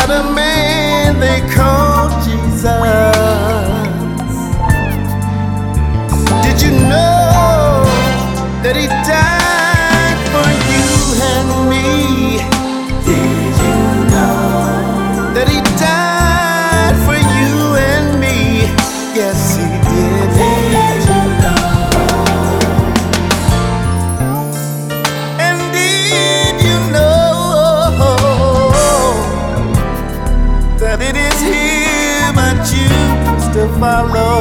about a man they call Jesus. Did you know that he died for you and me? Did you know that he died for you and me? Yes, he did. Did you know? And did you know that it is him I choose to follow?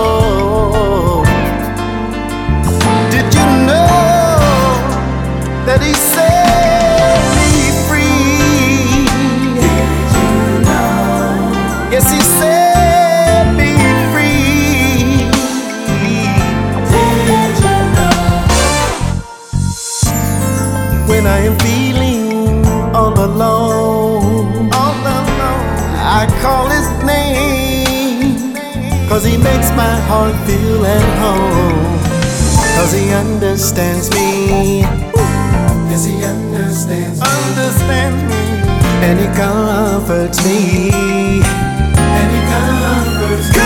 Did you know that he set me free? Did you know? Yes, he set me free. Did you know? When I am feeling all alone, I call his name, 'cause he makes my heart feel at home. 'Cause he understands me. Yes, he understands me. And he comforts me. And he comforts me.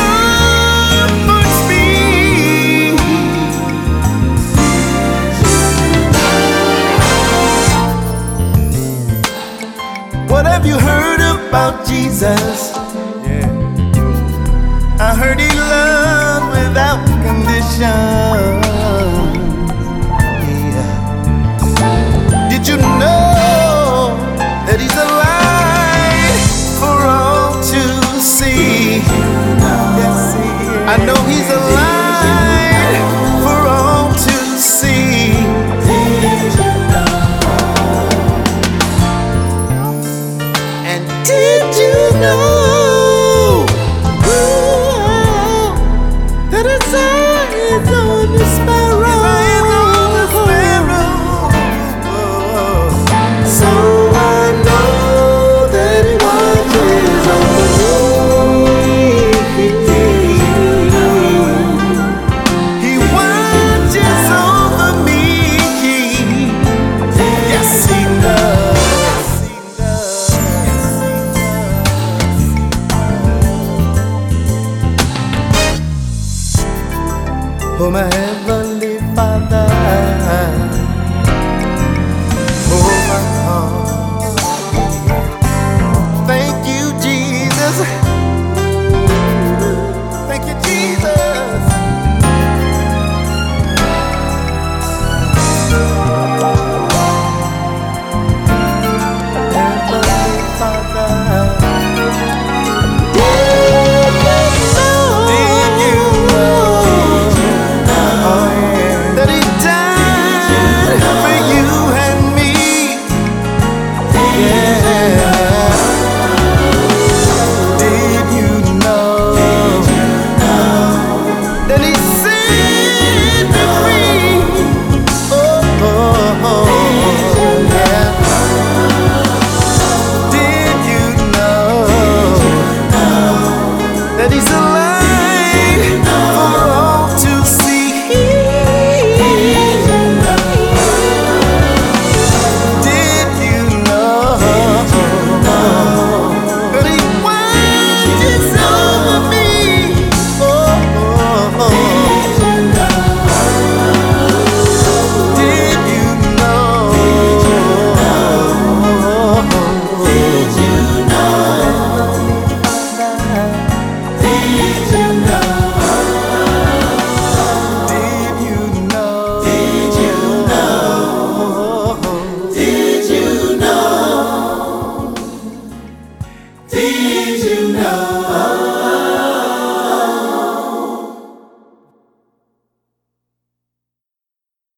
What have you heard about Jesus? Yeah. I heard he loved without condition. Did you know that he's alive for all to see? Yes, he is. I know he's alive for all to see. And did you know that his eyes on the sparrow? So I know that he watches over me. He watches over me. Yes, he does. Hold my hand.